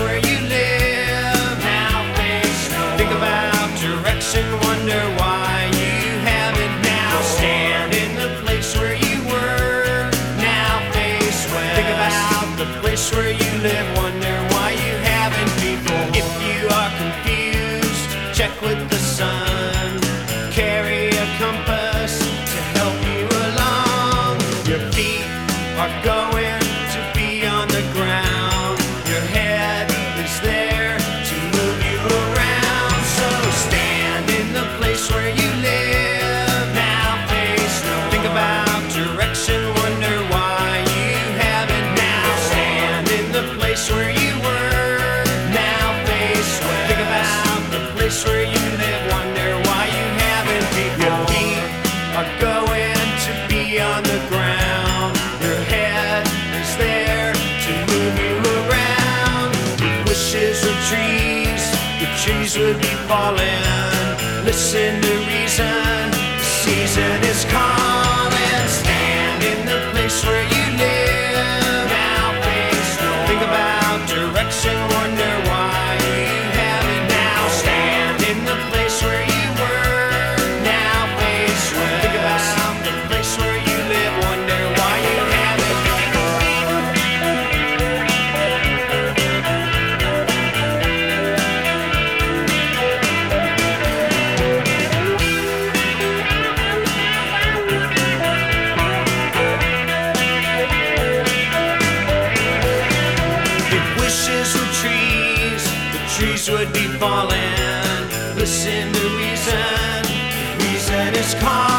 where you live. Now face no. Think about direction, wonder why you haven't now. Stand in the place where you were. Now face west. Think about the place where you live, wonder why you haven't before. If you are confused, check with the sun. Carry a compass to help you along. Your feet are going to be on the ground. Your head is there to move you around. So stand in the place where you live. Now face north. Think about direction, wonder why you haven't now. Stand in the place where you were. Now face west. Think about the place where you live, wonder why you haven't before. Your feet are going to be on the ground. Your head is there to move you around. If wishes were trees, the trees would be falling. Listen to reason, the season is calling. Stand in the place where you live. Now face north. Think about direction, wonder why you haven't now. Stand in the place where you were. Now face west. Think about the place where you live, wonder why you haven't before. If wishes were trees, the trees would be falling. Listen to reason, reason is calling.